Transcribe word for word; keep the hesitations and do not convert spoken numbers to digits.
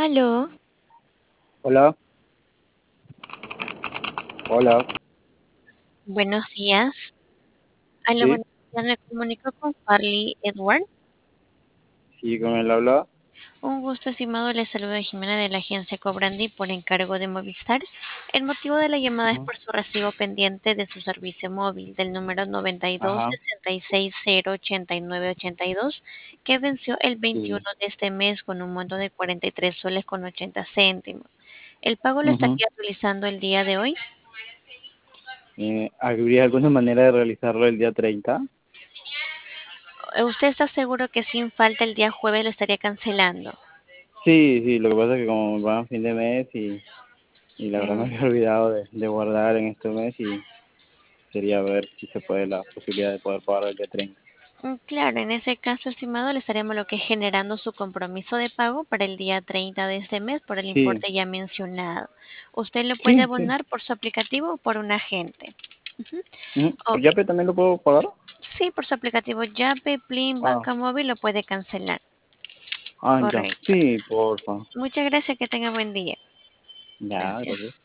Aló, Hola, hola, buenos días. Aló, sí, buenos días. Me comunico con Farley Edward. sí, con él habla. Un gusto, estimado. Le saluda Jimena de la agencia Cobrandi por encargo de Movistar. El motivo de la llamada es Ujú. por su recibo pendiente de su servicio móvil del número noventa y dos Ajá, sesenta y seis cero ochenta y nueve ochenta y dos, que venció el sí. veintiuno de este mes con un monto de cuarenta y tres soles con ochenta céntimos. ¿El pago lo Ujú. estaría realizando el día de hoy? Eh, ¿habría alguna manera de realizarlo el día treinta? ¿Usted está seguro que sin falta el día jueves lo estaría cancelando? Sí, sí, lo que pasa es que como va a fin de mes y, y la verdad me Mm, había olvidado de, de guardar en este mes y quería ver si se puede la posibilidad de poder pagar el día treinta. mm, Claro, en ese caso, estimado, le estaríamos lo que es generando su compromiso de pago para el día treinta de este mes por el Sí, importe ya mencionado. Usted lo puede sí, sí. abonar por su aplicativo o por un agente. Ujú. Ujú. ¿Por Ok, Yape también lo puedo pagar? sí, por su aplicativo Yape, Plin, Ah, Banca Móvil lo puede cancelar. ah, ya. Correcto. Sí, porfa. Muchas gracias, que tenga buen día. Ya, Gracias. gracias.